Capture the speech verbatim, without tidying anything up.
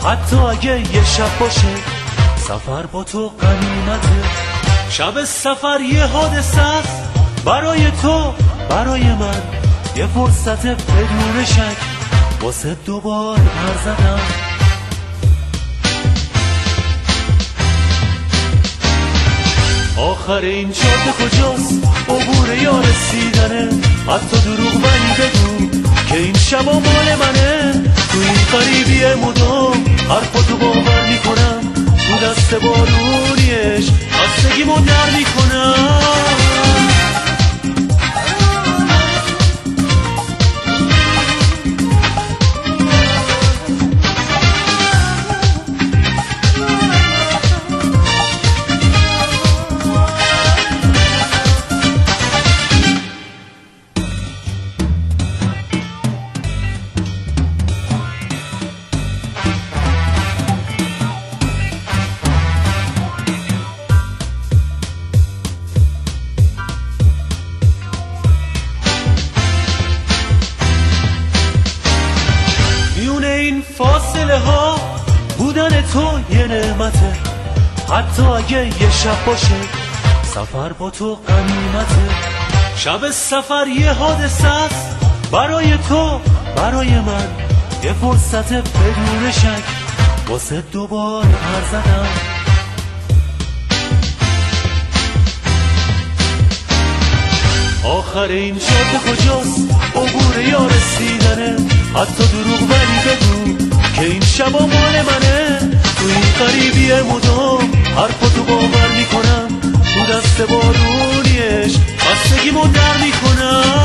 حتی اگه یه شب باشه سفر با تو غنیمته. شب سفر یه حادثه است برای تو برای من، یه فرصت بدون شک واسه دوبار پر زدم. آخر این جاده کجاست؟ عبور یا رسیدنه؟ حتی دروغ ولی بگو که این شبا مال منه. تو این غریبی مدام حرفاتو باور میکنم، تو دست بارونیش خستگیمو در میکنم. فاصله ها بودن تو یه نعمته، حتی اگه یه شب باشه سفر با تو غنیمته. شب سفر یه حادثه است برای تو برای من، یه فرصت بدون شک واسه دوبار پر زدم. آخر این جاده کجاست؟ عبور یا رسیدنه؟ حتی دروغ ولی بگو که این شبا مال منه. تو این غریبی مدام حرفاتو باور میکنم، تو دست بارونیش خستگیمو در میکنم.